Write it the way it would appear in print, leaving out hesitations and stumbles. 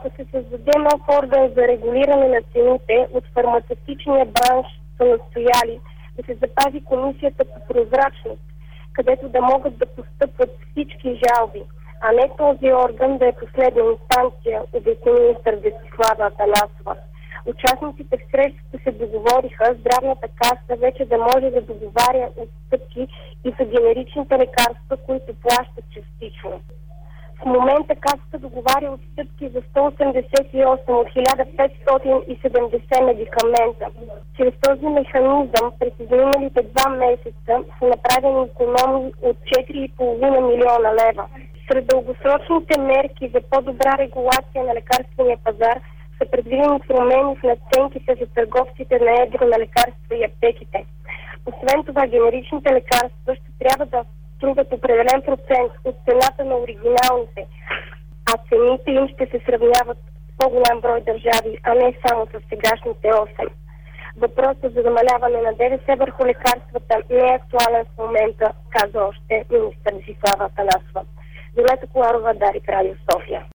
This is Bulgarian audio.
Ако се създаде нов орган за регулиране на цените, от фармацевтичния бранш са настояли да се запази комисията по прозрачност, където да могат да постъпват всички жалби, а не този орган да е последна инстанция, обясни министър Десислава Атанасова. Участниците в срещата се договориха здравната каса вече да може да договаря отстъпки и за генеричните лекарства, които плащат частично. В момента касата договаря отстъпки за 188 от 1570 медикамента. Чрез този механизъм през изминалите 2 месеца са направени икономии от 4,5 милиона лева. Сред дългосрочните мерки за по-добра регулация на лекарствения пазар са предвидени промени в надценките за търговците на едро на лекарства и аптеките. Освен това, генеричните лекарства ще трябва да струват определен процент от цената на оригиналните, а цените им ще се сравняват с по-голям брой държави, а не само с сегашните 8. Въпросът за намаляване на ДДС върху лекарствата не е актуален в момента, каза още министър Десислава Атанасова. Виолета Коларова, Дарик, Радио София.